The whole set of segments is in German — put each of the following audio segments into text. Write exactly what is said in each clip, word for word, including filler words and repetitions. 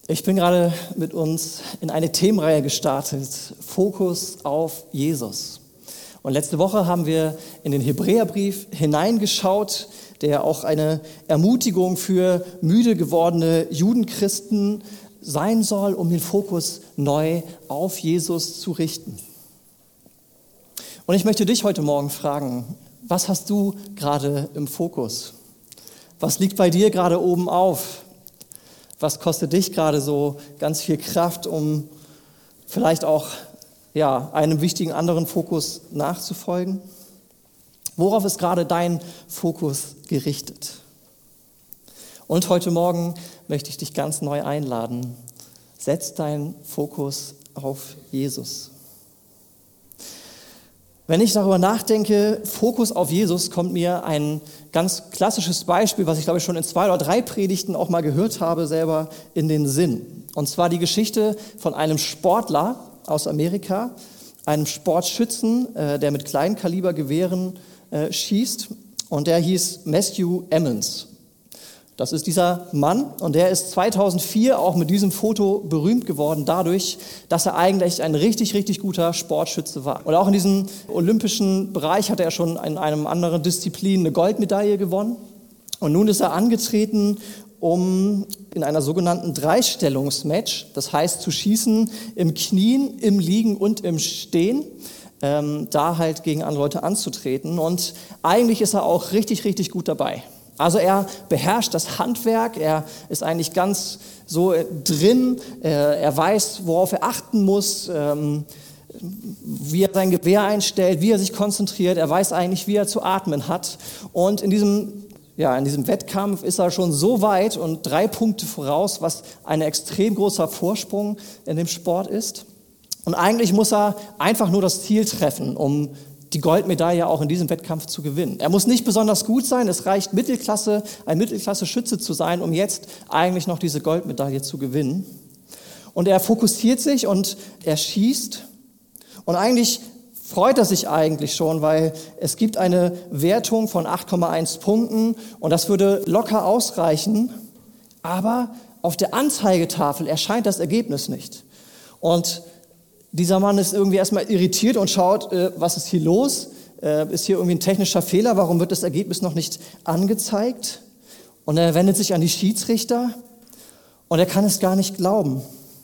Ich bin gerade mit uns in eine Themenreihe gestartet, Fokus auf Jesus. Und letzte Woche haben wir in den Hebräerbrief hineingeschaut, der auch eine Ermutigung für müde gewordene Judenchristen sein soll, um den Fokus neu auf Jesus zu richten. Und ich möchte dich heute Morgen fragen, was hast du gerade im Fokus? Was liegt bei dir gerade oben auf? Was kostet dich gerade so ganz viel Kraft, um vielleicht auch ja, einem wichtigen anderen Fokus nachzufolgen? Worauf ist gerade dein Fokus gerichtet? Und heute Morgen möchte ich dich ganz neu einladen. Setz deinen Fokus auf Jesus. Wenn ich darüber nachdenke, Fokus auf Jesus, kommt mir ein ganz klassisches Beispiel, was ich glaube ich schon in zwei oder drei Predigten auch mal gehört habe, selber in den Sinn. Und zwar die Geschichte von einem Sportler aus Amerika, einem Sportschützen, äh, der mit Kleinkalibergewehren äh, schießt. Und der hieß Matthew Emmons. Das ist dieser Mann und der ist zweitausendvier auch mit diesem Foto berühmt geworden dadurch, dass er eigentlich ein richtig, richtig guter Sportschütze war. Und auch in diesem olympischen Bereich hat er schon in einem anderen Disziplin eine Goldmedaille gewonnen. Und nun ist er angetreten, um in einer sogenannten Dreistellungsmatch, das heißt zu schießen im Knien, im Liegen und im Stehen, ähm, da halt gegen andere Leute anzutreten. Und eigentlich ist er auch richtig, richtig gut dabei. Also er beherrscht das Handwerk, er ist eigentlich ganz so drin, er weiß, worauf er achten muss, wie er sein Gewehr einstellt, wie er sich konzentriert, er weiß eigentlich, wie er zu atmen hat. Und in diesem, ja, in diesem Wettkampf ist er schon so weit und drei Punkte voraus, was ein extrem großer Vorsprung in dem Sport ist. Und eigentlich muss er einfach nur das Ziel treffen, um die Goldmedaille auch in diesem Wettkampf zu gewinnen. Er muss nicht besonders gut sein, es reicht Mittelklasse, ein Mittelklasse-Schütze zu sein, um jetzt eigentlich noch diese Goldmedaille zu gewinnen. Und er fokussiert sich und er schießt und eigentlich freut er sich eigentlich schon, weil es gibt eine Wertung von acht Komma eins Punkten und das würde locker ausreichen, aber auf der Anzeigetafel erscheint das Ergebnis nicht. Und dieser Mann ist irgendwie erstmal irritiert und schaut, äh, was ist hier los? Äh, ist hier irgendwie ein technischer Fehler? Warum wird das Ergebnis noch nicht angezeigt? Und er wendet sich an die Schiedsrichter und er kann es gar nicht glauben.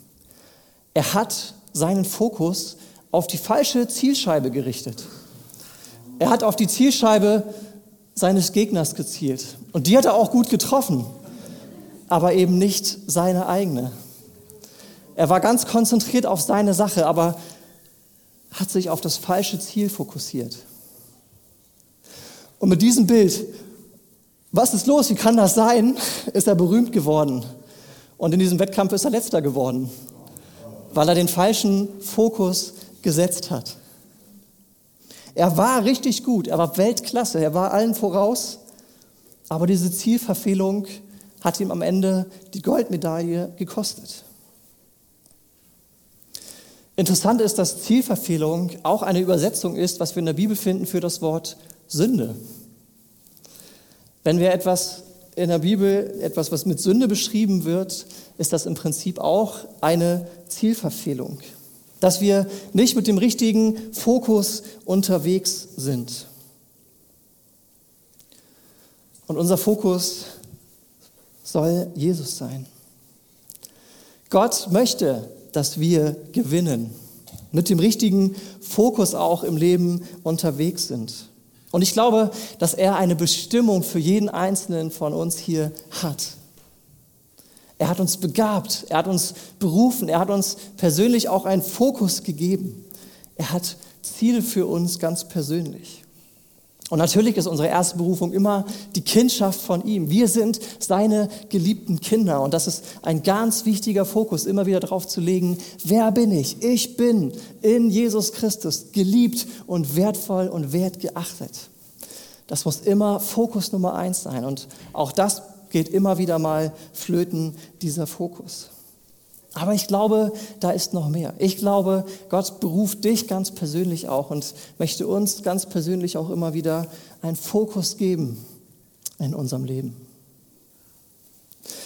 Er hat seinen Fokus auf die falsche Zielscheibe gerichtet. Er hat auf die Zielscheibe seines Gegners gezielt. Und die hat er auch gut getroffen, aber eben nicht seine eigene. Er war ganz konzentriert auf seine Sache, aber hat sich auf das falsche Ziel fokussiert. Und mit diesem Bild, was ist los, wie kann das sein, ist er berühmt geworden. Und in diesem Wettkampf ist er Letzter geworden, weil er den falschen Fokus gesetzt hat. Er war richtig gut, er war Weltklasse, er war allen voraus, aber diese Zielverfehlung hat ihm am Ende die Goldmedaille gekostet. Interessant ist, dass Zielverfehlung auch eine Übersetzung ist, was wir in der Bibel finden für das Wort Sünde. Wenn wir etwas in der Bibel, etwas, was mit Sünde beschrieben wird, ist das im Prinzip auch eine Zielverfehlung. Dass wir nicht mit dem richtigen Fokus unterwegs sind. Und unser Fokus soll Jesus sein. Gott möchte, dass wir gewinnen, mit dem richtigen Fokus auch im Leben unterwegs sind. Und ich glaube, dass er eine Bestimmung für jeden Einzelnen von uns hier hat. Er hat uns begabt, er hat uns berufen, er hat uns persönlich auch einen Fokus gegeben. Er hat Ziele für uns ganz persönlich. Und natürlich ist unsere erste Berufung immer die Kindschaft von ihm. Wir sind seine geliebten Kinder. Und das ist ein ganz wichtiger Fokus, immer wieder darauf zu legen, wer bin ich? Ich bin in Jesus Christus geliebt und wertvoll und wertgeachtet. Das muss immer Fokus Nummer eins sein. Und auch das geht immer wieder mal flöten, dieser Fokus. Aber ich glaube, da ist noch mehr. Ich glaube, Gott beruft dich ganz persönlich auch und möchte uns ganz persönlich auch immer wieder einen Fokus geben in unserem Leben.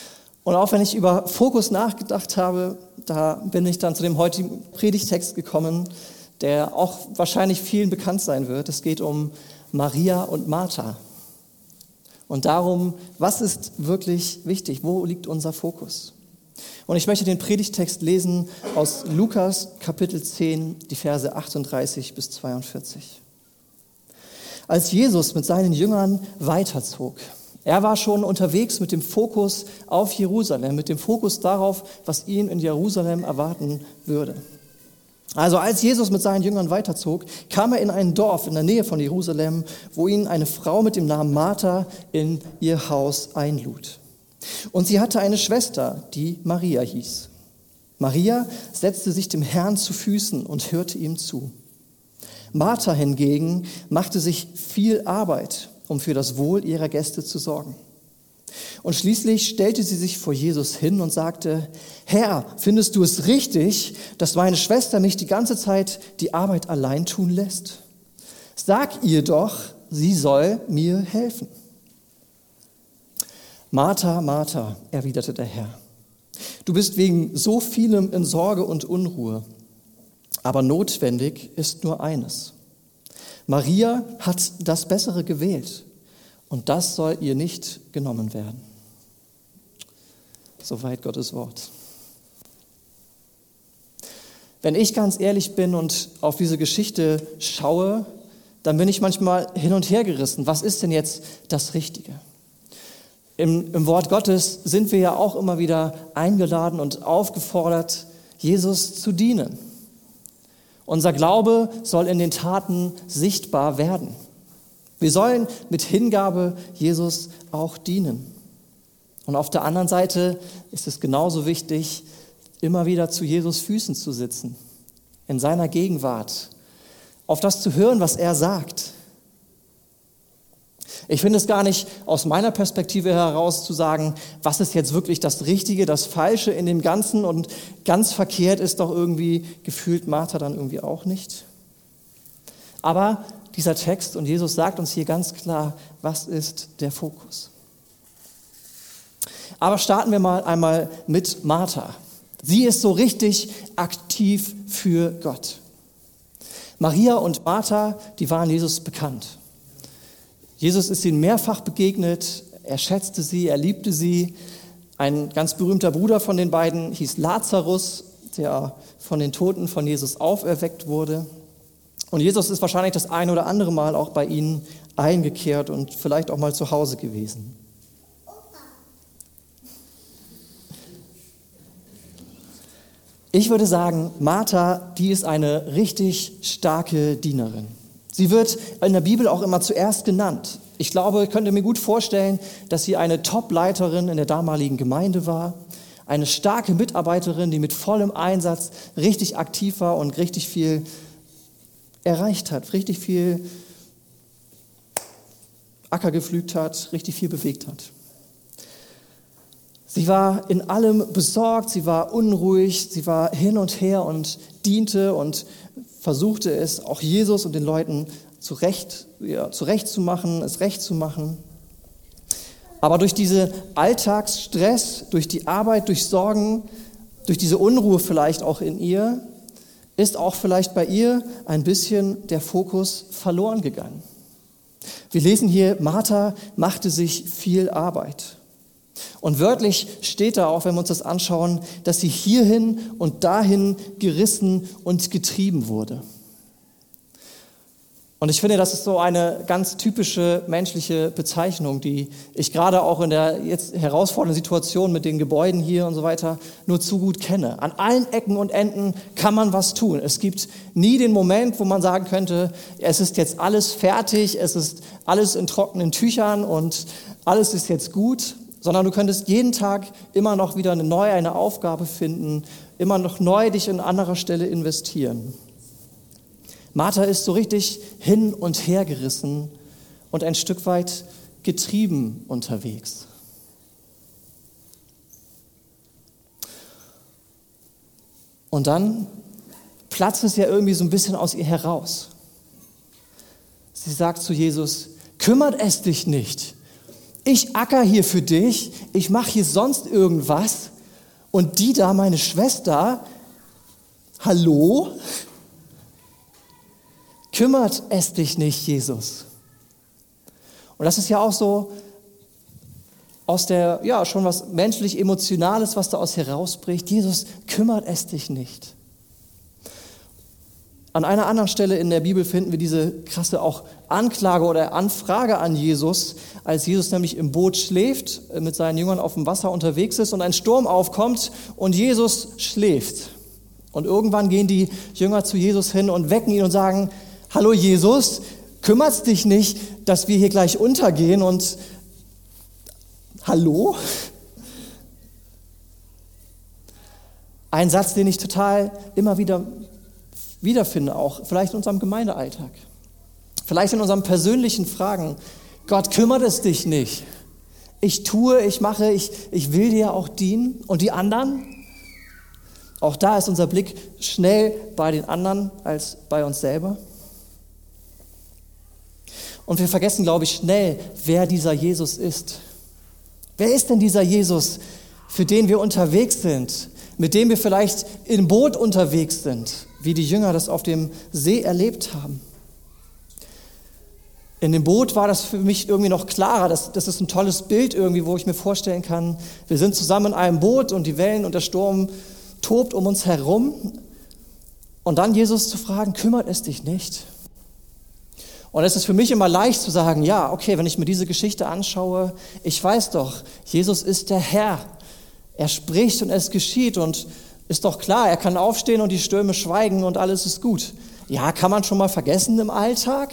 Und auch wenn ich über Fokus nachgedacht habe, da bin ich dann zu dem heutigen Predigtext gekommen, der auch wahrscheinlich vielen bekannt sein wird. Es geht um Maria und Martha. Und darum, was ist wirklich wichtig? Wo liegt unser Fokus? Und ich möchte den Predigtext lesen aus Lukas Kapitel zehn, die Verse achtunddreißig bis zweiundvierzig. Als Jesus mit seinen Jüngern weiterzog, er war schon unterwegs mit dem Fokus auf Jerusalem, mit dem Fokus darauf, was ihn in Jerusalem erwarten würde. Also als Jesus mit seinen Jüngern weiterzog, kam er in ein Dorf in der Nähe von Jerusalem, wo ihn eine Frau mit dem Namen Martha in ihr Haus einlud. Und sie hatte eine Schwester, die Maria hieß. Maria setzte sich dem Herrn zu Füßen und hörte ihm zu. Martha hingegen machte sich viel Arbeit, um für das Wohl ihrer Gäste zu sorgen. Und schließlich stellte sie sich vor Jesus hin und sagte: Herr, findest du es richtig, dass meine Schwester mich die ganze Zeit die Arbeit allein tun lässt? Sag ihr doch, sie soll mir helfen. Martha, Martha, erwiderte der Herr, du bist wegen so vielem in Sorge und Unruhe, aber notwendig ist nur eines. Maria hat das Bessere gewählt und das soll ihr nicht genommen werden. Soweit Gottes Wort. Wenn ich ganz ehrlich bin und auf diese Geschichte schaue, dann bin ich manchmal hin und her gerissen. Was ist denn jetzt das Richtige? Im, Im Wort Gottes sind wir ja auch immer wieder eingeladen und aufgefordert, Jesus zu dienen. Unser Glaube soll in den Taten sichtbar werden. Wir sollen mit Hingabe Jesus auch dienen. Und auf der anderen Seite ist es genauso wichtig, immer wieder zu Jesus Füßen zu sitzen, in seiner Gegenwart, auf das zu hören, was er sagt. Ich finde es gar nicht aus meiner Perspektive heraus zu sagen, was ist jetzt wirklich das Richtige, das Falsche in dem Ganzen, und ganz verkehrt ist doch irgendwie gefühlt Martha dann irgendwie auch nicht. Aber dieser Text und Jesus sagt uns hier ganz klar, was ist der Fokus. Aber starten wir mal einmal mit Martha. Sie ist so richtig aktiv für Gott. Maria und Martha, die waren Jesus bekannt. Jesus ist ihnen mehrfach begegnet, er schätzte sie, er liebte sie. Ein ganz berühmter Bruder von den beiden hieß Lazarus, der von den Toten von Jesus auferweckt wurde. Und Jesus ist wahrscheinlich das ein oder andere Mal auch bei ihnen eingekehrt und vielleicht auch mal zu Hause gewesen. Ich würde sagen, Martha, die ist eine richtig starke Dienerin. Sie wird in der Bibel auch immer zuerst genannt. Ich glaube, ich könnte mir gut vorstellen, dass sie eine Top-Leiterin in der damaligen Gemeinde war, eine starke Mitarbeiterin, die mit vollem Einsatz richtig aktiv war und richtig viel erreicht hat, richtig viel Acker gepflügt hat, richtig viel bewegt hat. Sie war in allem besorgt, sie war unruhig, sie war hin und her und diente und versuchte es, auch Jesus und den Leuten zurecht, ja, zurechtzumachen, es recht zu machen. Aber durch diesen Alltagsstress, durch die Arbeit, durch Sorgen, durch diese Unruhe vielleicht auch in ihr, ist auch vielleicht bei ihr ein bisschen der Fokus verloren gegangen. Wir lesen hier, Martha machte sich viel Arbeit. Und wörtlich steht da auch, wenn wir uns das anschauen, dass sie hierhin und dahin gerissen und getrieben wurde. Und ich finde, das ist so eine ganz typische menschliche Bezeichnung, die ich gerade auch in der jetzt herausfordernden Situation mit den Gebäuden hier und so weiter nur zu gut kenne. An allen Ecken und Enden kann man was tun. Es gibt nie den Moment, wo man sagen könnte, es ist jetzt alles fertig, es ist alles in trockenen Tüchern und alles ist jetzt gut, sondern du könntest jeden Tag immer noch wieder eine neue, eine Aufgabe finden, immer noch neu dich an anderer Stelle investieren. Martha ist so richtig hin und her gerissen und ein Stück weit getrieben unterwegs. Und dann platzt es ja irgendwie so ein bisschen aus ihr heraus. Sie sagt zu Jesus, kümmert es dich nicht. Ich acker hier für dich, ich mache hier sonst irgendwas und die da, meine Schwester, hallo? Kümmert es dich nicht, Jesus? Und das ist ja auch so aus der, ja, schon was menschlich-emotionales, was da aus herausbricht. Jesus, kümmert es dich nicht. An einer anderen Stelle in der Bibel finden wir diese krasse auch Anklage oder Anfrage an Jesus, als Jesus nämlich im Boot schläft, mit seinen Jüngern auf dem Wasser unterwegs ist und ein Sturm aufkommt und Jesus schläft. Und irgendwann gehen die Jünger zu Jesus hin und wecken ihn und sagen, hallo Jesus, kümmert's dich nicht, dass wir hier gleich untergehen und hallo? Ein Satz, den ich total immer wieder wiederfinde, auch vielleicht in unserem Gemeindealltag. Vielleicht in unseren persönlichen Fragen. Gott, kümmert es dich nicht. Ich tue, ich mache, ich, ich will dir auch dienen. Und die anderen? Auch da ist unser Blick schnell bei den anderen als bei uns selber. Und wir vergessen, glaube ich, schnell, wer dieser Jesus ist. Wer ist denn dieser Jesus, für den wir unterwegs sind, mit dem wir vielleicht im Boot unterwegs sind, wie die Jünger das auf dem See erlebt haben? In dem Boot war das für mich irgendwie noch klarer. Das, das ist ein tolles Bild irgendwie, wo ich mir vorstellen kann, wir sind zusammen in einem Boot und die Wellen und der Sturm tobt um uns herum. Und dann Jesus zu fragen, kümmert es dich nicht? Und es ist für mich immer leicht zu sagen, ja, okay, wenn ich mir diese Geschichte anschaue, ich weiß doch, Jesus ist der Herr. Er spricht und es geschieht und ist doch klar, er kann aufstehen und die Stürme schweigen und alles ist gut. Ja, kann man schon mal vergessen im Alltag?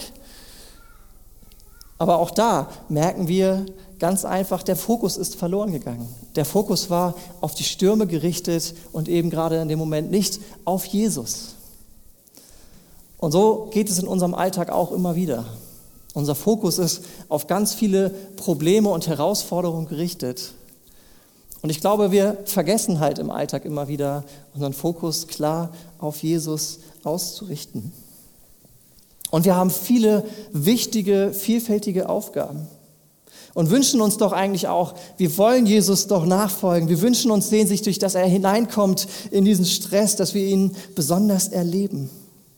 Aber auch da merken wir ganz einfach, der Fokus ist verloren gegangen. Der Fokus war auf die Stürme gerichtet und eben gerade in dem Moment nicht auf Jesus. Und so geht es in unserem Alltag auch immer wieder. Unser Fokus ist auf ganz viele Probleme und Herausforderungen gerichtet. Und ich glaube, wir vergessen halt im Alltag immer wieder, unseren Fokus klar auf Jesus auszurichten. Und wir haben viele wichtige, vielfältige Aufgaben. Und wünschen uns doch eigentlich auch, wir wollen Jesus doch nachfolgen. Wir wünschen uns sehnsüchtig, dass er hineinkommt in diesen Stress, dass wir ihn besonders erleben.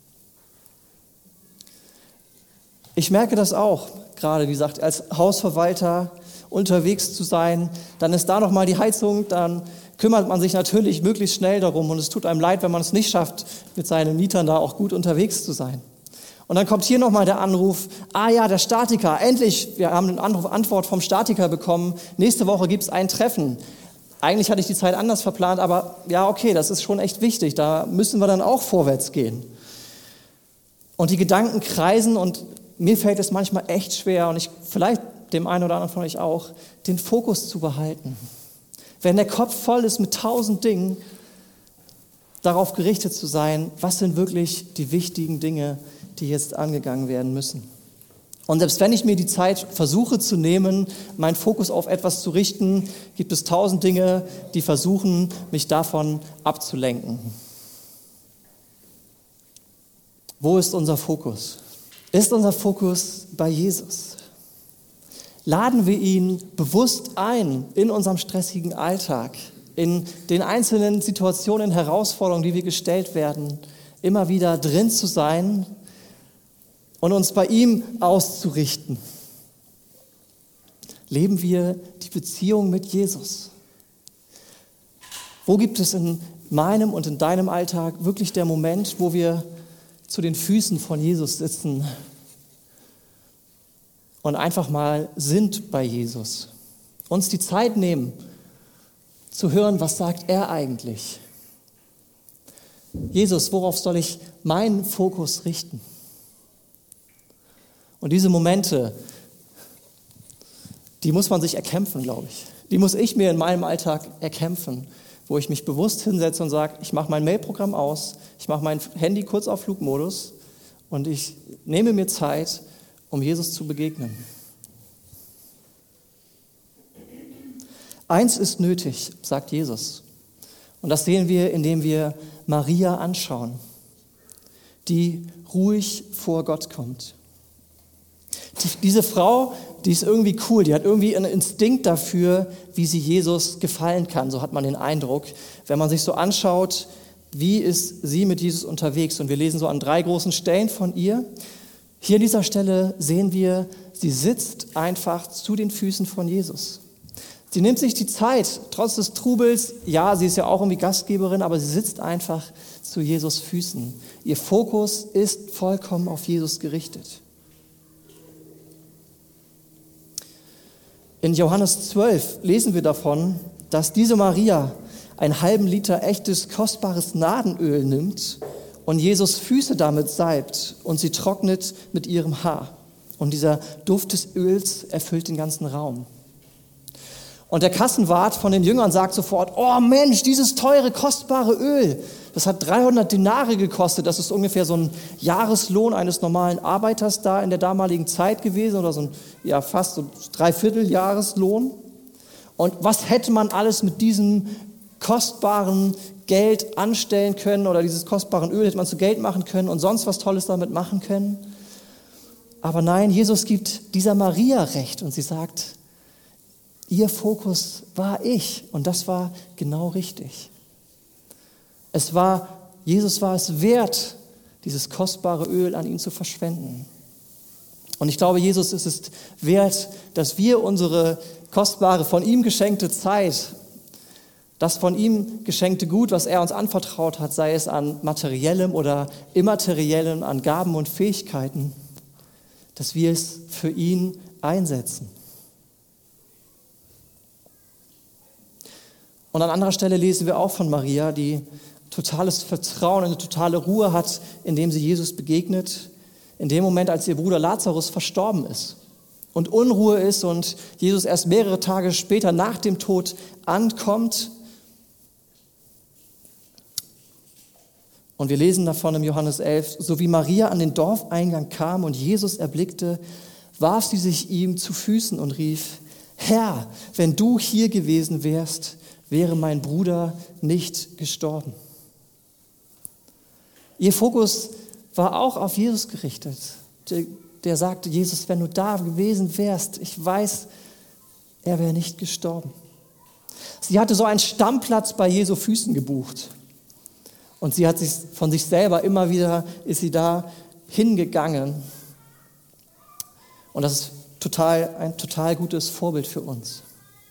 Ich merke das auch, gerade wie gesagt, als Hausverwalter unterwegs zu sein, dann ist da nochmal die Heizung, dann kümmert man sich natürlich möglichst schnell darum und es tut einem leid, wenn man es nicht schafft, mit seinen Mietern da auch gut unterwegs zu sein. Und dann kommt hier nochmal der Anruf, ah ja, der Statiker, endlich, wir haben eine Anruf, Antwort vom Statiker bekommen, nächste Woche gibt es ein Treffen. Eigentlich hatte ich die Zeit anders verplant, aber ja, okay, das ist schon echt wichtig, da müssen wir dann auch vorwärts gehen. Und die Gedanken kreisen und mir fällt es manchmal echt schwer und ich vielleicht dem einen oder anderen von euch auch, den Fokus zu behalten. Wenn der Kopf voll ist mit tausend Dingen, darauf gerichtet zu sein, was sind wirklich die wichtigen Dinge, die jetzt angegangen werden müssen. Und selbst wenn ich mir die Zeit versuche zu nehmen, meinen Fokus auf etwas zu richten, gibt es tausend Dinge, die versuchen, mich davon abzulenken. Wo ist unser Fokus? Ist unser Fokus bei Jesus? Laden wir ihn bewusst ein in unserem stressigen Alltag, in den einzelnen Situationen, Herausforderungen, die wir gestellt werden, immer wieder drin zu sein und uns bei ihm auszurichten? Leben wir die Beziehung mit Jesus? Wo gibt es in meinem und in deinem Alltag wirklich der Moment, wo wir zu den Füßen von Jesus sitzen und einfach mal sind bei Jesus? Uns die Zeit nehmen, zu hören, was sagt er eigentlich? Jesus, worauf soll ich meinen Fokus richten? Und diese Momente, die muss man sich erkämpfen, glaube ich. Die muss ich mir in meinem Alltag erkämpfen, wo ich mich bewusst hinsetze und sage, ich mache mein Mailprogramm aus, ich mache mein Handy kurz auf Flugmodus und ich nehme mir Zeit, um Jesus zu begegnen. Eins ist nötig, sagt Jesus. Und das sehen wir, indem wir Maria anschauen, die ruhig vor Gott kommt. Die, diese Frau, die ist irgendwie cool, die hat irgendwie einen Instinkt dafür, wie sie Jesus gefallen kann. So hat man den Eindruck, wenn man sich so anschaut, wie ist sie mit Jesus unterwegs. Und wir lesen so an drei großen Stellen von ihr. Hier an dieser Stelle sehen wir, sie sitzt einfach zu den Füßen von Jesus. Sie nimmt sich die Zeit, trotz des Trubels. Ja, sie ist ja auch irgendwie Gastgeberin, aber sie sitzt einfach zu Jesus Füßen. Ihr Fokus ist vollkommen auf Jesus gerichtet. In Johannes zwölf lesen wir davon, dass diese Maria einen halben Liter echtes, kostbares Nadenöl nimmt und Jesus Füße damit salbt und sie trocknet mit ihrem Haar. Und dieser Duft des Öls erfüllt den ganzen Raum. Und der Kassenwart von den Jüngern sagt sofort, oh Mensch, dieses teure, kostbare Öl, das hat dreihundert Denare gekostet. Das ist ungefähr so ein Jahreslohn eines normalen Arbeiters da in der damaligen Zeit gewesen oder so ein, ja, fast so Dreivierteljahreslohn. Und was hätte man alles mit diesem kostbaren Geld anstellen können oder dieses kostbaren Öl hätte man zu Geld machen können und sonst was Tolles damit machen können? Aber nein, Jesus gibt dieser Maria recht und sie sagt, ihr Fokus war ich und das war genau richtig. Es war, Jesus war es wert, dieses kostbare Öl an ihn zu verschwenden. Und ich glaube, Jesus ist es wert, dass wir unsere kostbare, von ihm geschenkte Zeit, das von ihm geschenkte Gut, was er uns anvertraut hat, sei es an materiellem oder immateriellem, an Gaben und Fähigkeiten, dass wir es für ihn einsetzen. Und an anderer Stelle lesen wir auch von Maria, die totales Vertrauen, eine totale Ruhe hat, indem sie Jesus begegnet, in dem Moment, als ihr Bruder Lazarus verstorben ist und Unruhe ist und Jesus erst mehrere Tage später nach dem Tod ankommt. Und wir lesen davon im Johannes elf, so wie Maria an den Dorfeingang kam und Jesus erblickte, warf sie sich ihm zu Füßen und rief, Herr, wenn du hier gewesen wärst, wäre mein Bruder nicht gestorben. Ihr Fokus war auch auf Jesus gerichtet. Der, der sagte, Jesus, wenn du da gewesen wärst, ich weiß, er wäre nicht gestorben. Sie hatte so einen Stammplatz bei Jesu Füßen gebucht. Und sie hat sich von sich selber immer wieder, ist sie da hingegangen. Und das ist total, ein total gutes Vorbild für uns.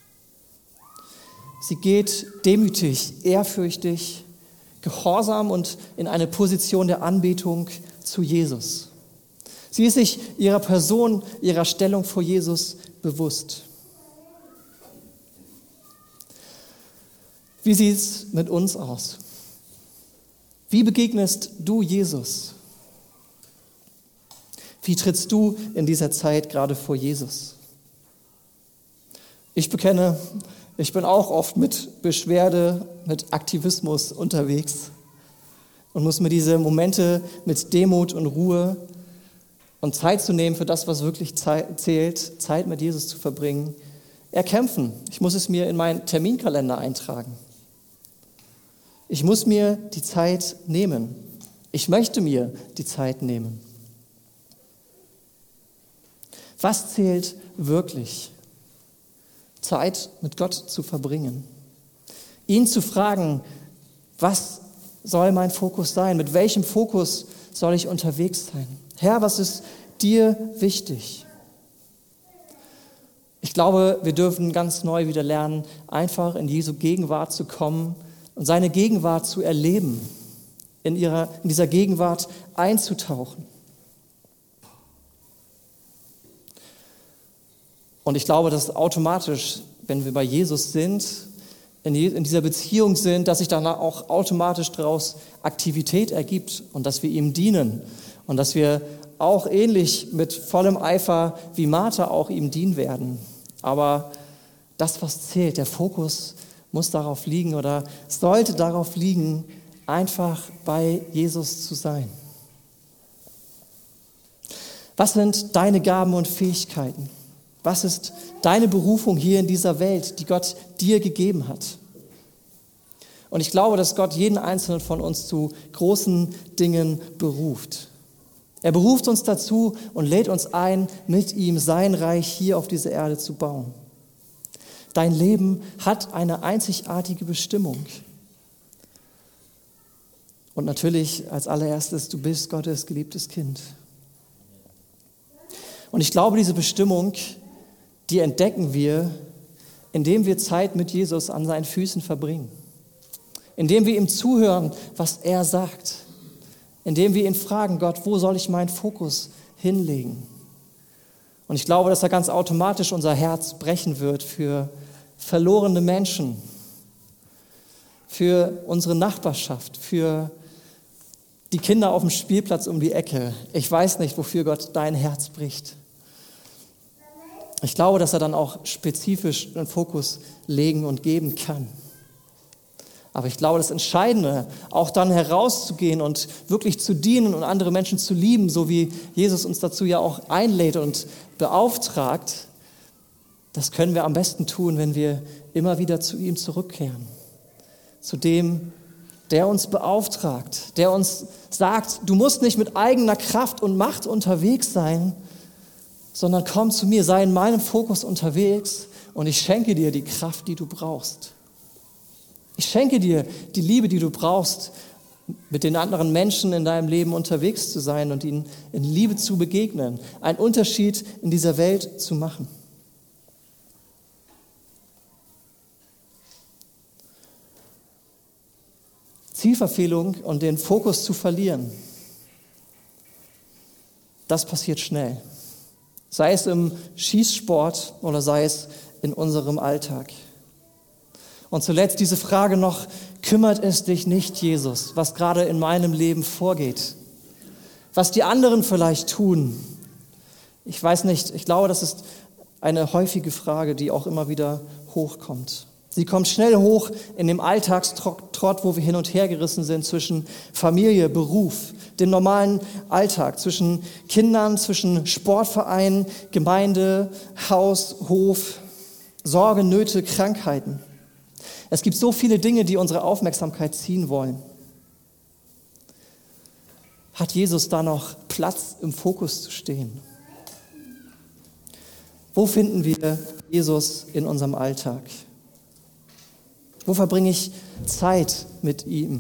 Sie geht demütig, ehrfürchtig, gehorsam und in eine Position der Anbetung zu Jesus. Sie ist sich ihrer Person, ihrer Stellung vor Jesus bewusst. Wie sieht es mit uns aus? Wie begegnest du Jesus? Wie trittst du in dieser Zeit gerade vor Jesus? Ich bekenne, ich bin auch oft mit Beschwerde, mit Aktivismus unterwegs und muss mir diese Momente mit Demut und Ruhe und Zeit zu nehmen für das, was wirklich zählt, Zeit mit Jesus zu verbringen, erkämpfen. Ich muss es mir in meinen Terminkalender eintragen. Ich muss mir die Zeit nehmen. Ich möchte mir die Zeit nehmen. Was zählt wirklich? Zeit mit Gott zu verbringen. Ihn zu fragen, was soll mein Fokus sein? Mit welchem Fokus soll ich unterwegs sein? Herr, was ist dir wichtig? Ich glaube, wir dürfen ganz neu wieder lernen, einfach in Jesu Gegenwart zu kommen und seine Gegenwart zu erleben, in, ihrer, in dieser Gegenwart einzutauchen. Und ich glaube, dass automatisch, wenn wir bei Jesus sind, in, in dieser Beziehung sind, dass sich danach auch automatisch daraus Aktivität ergibt und dass wir ihm dienen und dass wir auch ähnlich mit vollem Eifer wie Martha auch ihm dienen werden. Aber das, was zählt, der Fokus muss darauf liegen oder sollte darauf liegen, einfach bei Jesus zu sein. Was sind deine Gaben und Fähigkeiten? Was ist deine Berufung hier in dieser Welt, die Gott dir gegeben hat? Und ich glaube, dass Gott jeden Einzelnen von uns zu großen Dingen beruft. Er beruft uns dazu und lädt uns ein, mit ihm sein Reich hier auf dieser Erde zu bauen. Dein Leben hat eine einzigartige Bestimmung. Und natürlich als allererstes, du bist Gottes geliebtes Kind. Und ich glaube, diese Bestimmung, die entdecken wir, indem wir Zeit mit Jesus an seinen Füßen verbringen. Indem wir ihm zuhören, was er sagt. Indem wir ihn fragen, Gott, wo soll ich meinen Fokus hinlegen? Und ich glaube, dass er ganz automatisch unser Herz brechen wird für verlorene Menschen, für unsere Nachbarschaft, für die Kinder auf dem Spielplatz um die Ecke. Ich weiß nicht, wofür Gott dein Herz bricht. Ich glaube, dass er dann auch spezifisch einen Fokus legen und geben kann. Aber ich glaube, das Entscheidende, auch dann herauszugehen und wirklich zu dienen und andere Menschen zu lieben, so wie Jesus uns dazu ja auch einlädt und beauftragt, das können wir am besten tun, wenn wir immer wieder zu ihm zurückkehren. Zu dem, der uns beauftragt, der uns sagt, du musst nicht mit eigener Kraft und Macht unterwegs sein, sondern komm zu mir, sei in meinem Fokus unterwegs und ich schenke dir die Kraft, die du brauchst. Ich schenke dir die Liebe, die du brauchst, mit den anderen Menschen in deinem Leben unterwegs zu sein und ihnen in Liebe zu begegnen, einen Unterschied in dieser Welt zu machen. Zielverfehlung und den Fokus zu verlieren, das passiert schnell. Sei es im Schießsport oder sei es in unserem Alltag. Und zuletzt diese Frage noch, kümmert es dich nicht, Jesus, was gerade in meinem Leben vorgeht? Was die anderen vielleicht tun? Ich weiß nicht, ich glaube, das ist eine häufige Frage, die auch immer wieder hochkommt. Sie kommt schnell hoch in dem Alltagstrott, wo wir hin und her gerissen sind zwischen Familie, Beruf, dem normalen Alltag, zwischen Kindern, zwischen Sportverein, Gemeinde, Haus, Hof, Sorge, Nöte, Krankheiten. Es gibt so viele Dinge, die unsere Aufmerksamkeit ziehen wollen. Hat Jesus da noch Platz im Fokus zu stehen? Wo finden wir Jesus in unserem Alltag? Wo verbringe ich Zeit mit ihm?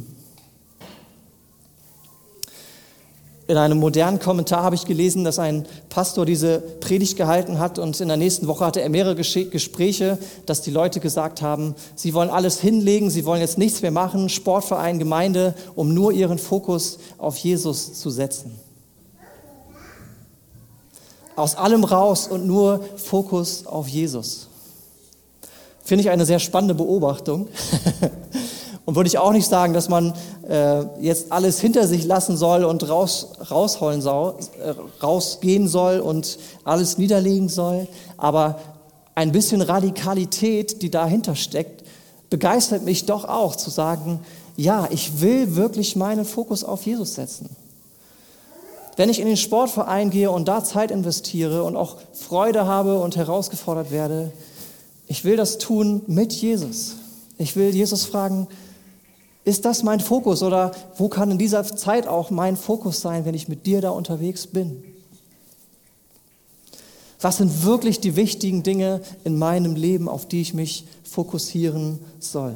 In einem modernen Kommentar habe ich gelesen, dass ein Pastor diese Predigt gehalten hat und in der nächsten Woche hatte er mehrere Gespräche, dass die Leute gesagt haben, sie wollen alles hinlegen, sie wollen jetzt nichts mehr machen, Sportverein, Gemeinde, um nur ihren Fokus auf Jesus zu setzen. Aus allem raus und nur Fokus auf Jesus. Finde ich eine sehr spannende Beobachtung. Und würde ich auch nicht sagen, dass man äh, jetzt alles hinter sich lassen soll und raus, rausholen soll, äh, rausgehen soll und alles niederlegen soll. Aber ein bisschen Radikalität, die dahinter steckt, begeistert mich doch auch zu sagen, ja, ich will wirklich meinen Fokus auf Jesus setzen. Wenn ich in den Sportverein gehe und da Zeit investiere und auch Freude habe und herausgefordert werde, ich will das tun mit Jesus. Ich will Jesus fragen, ist das mein Fokus oder wo kann in dieser Zeit auch mein Fokus sein, wenn ich mit dir da unterwegs bin? Was sind wirklich die wichtigen Dinge in meinem Leben, auf die ich mich fokussieren soll?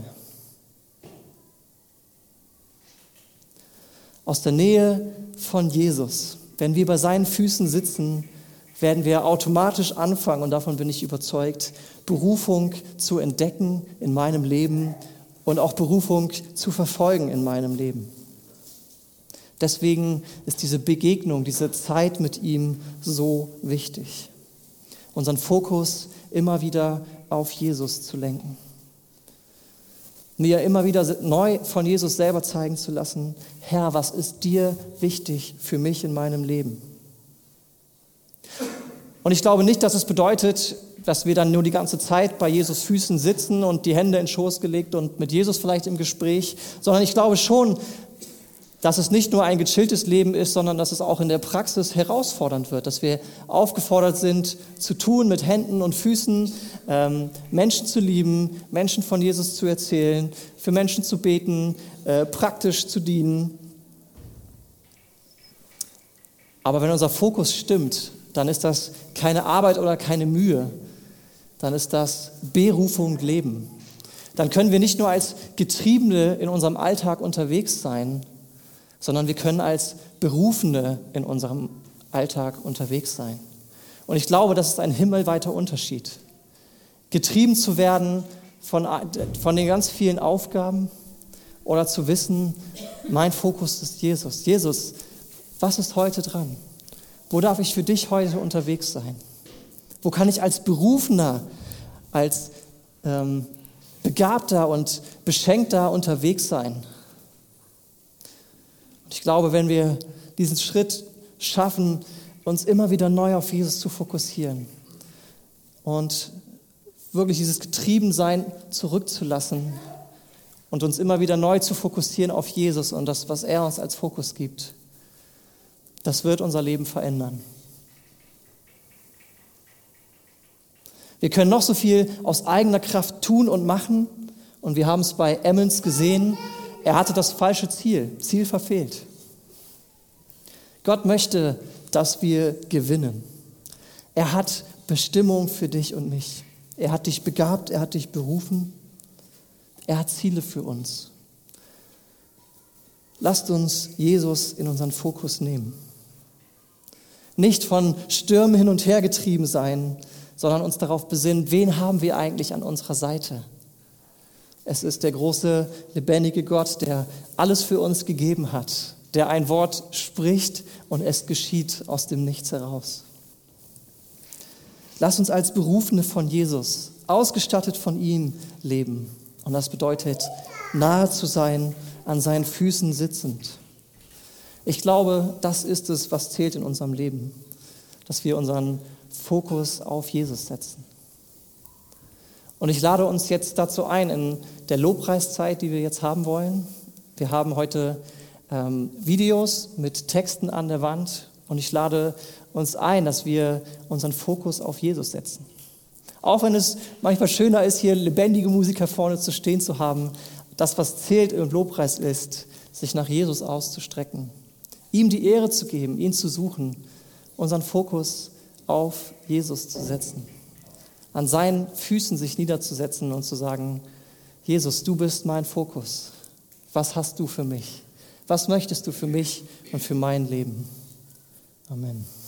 Aus der Nähe von Jesus, wenn wir bei seinen Füßen sitzen, werden wir automatisch anfangen, und davon bin ich überzeugt, Berufung zu entdecken in meinem Leben und auch Berufung zu verfolgen in meinem Leben. Deswegen ist diese Begegnung, diese Zeit mit ihm so wichtig. Unseren Fokus immer wieder auf Jesus zu lenken. Mir immer wieder neu von Jesus selber zeigen zu lassen, Herr, was ist dir wichtig für mich in meinem Leben? Und ich glaube nicht, dass es bedeutet, dass wir dann nur die ganze Zeit bei Jesus Füßen sitzen und die Hände in den Schoß gelegt und mit Jesus vielleicht im Gespräch, sondern ich glaube schon, dass es nicht nur ein gechilltes Leben ist, sondern dass es auch in der Praxis herausfordernd wird, dass wir aufgefordert sind, zu tun mit Händen und Füßen, ähm, Menschen zu lieben, Menschen von Jesus zu erzählen, für Menschen zu beten, äh, praktisch zu dienen. Aber wenn unser Fokus stimmt, dann ist das keine Arbeit oder keine Mühe. Dann ist das Berufung Leben. Dann können wir nicht nur als Getriebene in unserem Alltag unterwegs sein, sondern wir können als Berufene in unserem Alltag unterwegs sein. Und ich glaube, das ist ein himmelweiter Unterschied. Getrieben zu werden von, von den ganz vielen Aufgaben oder zu wissen, mein Fokus ist Jesus. Jesus, was ist heute dran? Wo darf ich für dich heute unterwegs sein? Wo kann ich als Berufener, als ähm, Begabter und Beschenkter unterwegs sein? Und ich glaube, wenn wir diesen Schritt schaffen, uns immer wieder neu auf Jesus zu fokussieren und wirklich dieses Getriebensein zurückzulassen und uns immer wieder neu zu fokussieren auf Jesus und das, was er uns als Fokus gibt, das wird unser Leben verändern. Wir können noch so viel aus eigener Kraft tun und machen und wir haben es bei Emmons gesehen, er hatte das falsche Ziel, Ziel verfehlt. Gott möchte, dass wir gewinnen. Er hat Bestimmung für dich und mich. Er hat dich begabt, er hat dich berufen. Er hat Ziele für uns. Lasst uns Jesus in unseren Fokus nehmen. Nicht von Stürmen hin und her getrieben sein, sondern uns darauf besinnen, wen haben wir eigentlich an unserer Seite? Es ist der große, lebendige Gott, der alles für uns gegeben hat, der ein Wort spricht und es geschieht aus dem Nichts heraus. Lass uns als Berufene von Jesus, ausgestattet von ihm, leben. Und das bedeutet, nahe zu sein, an seinen Füßen sitzend. Ich glaube, das ist es, was zählt in unserem Leben, dass wir unseren Fokus auf Jesus setzen. Und ich lade uns jetzt dazu ein, in der Lobpreiszeit, die wir jetzt haben wollen. Wir haben heute ähm, Videos mit Texten an der Wand und ich lade uns ein, dass wir unseren Fokus auf Jesus setzen. Auch wenn es manchmal schöner ist, hier lebendige Musiker vorne zu stehen zu haben, das, was zählt im Lobpreis ist, sich nach Jesus auszustrecken, ihm die Ehre zu geben, ihn zu suchen, unseren Fokus auf Jesus zu setzen, an seinen Füßen sich niederzusetzen und zu sagen, Jesus, du bist mein Fokus. Was hast du für mich? Was möchtest du für mich und für mein Leben? Amen.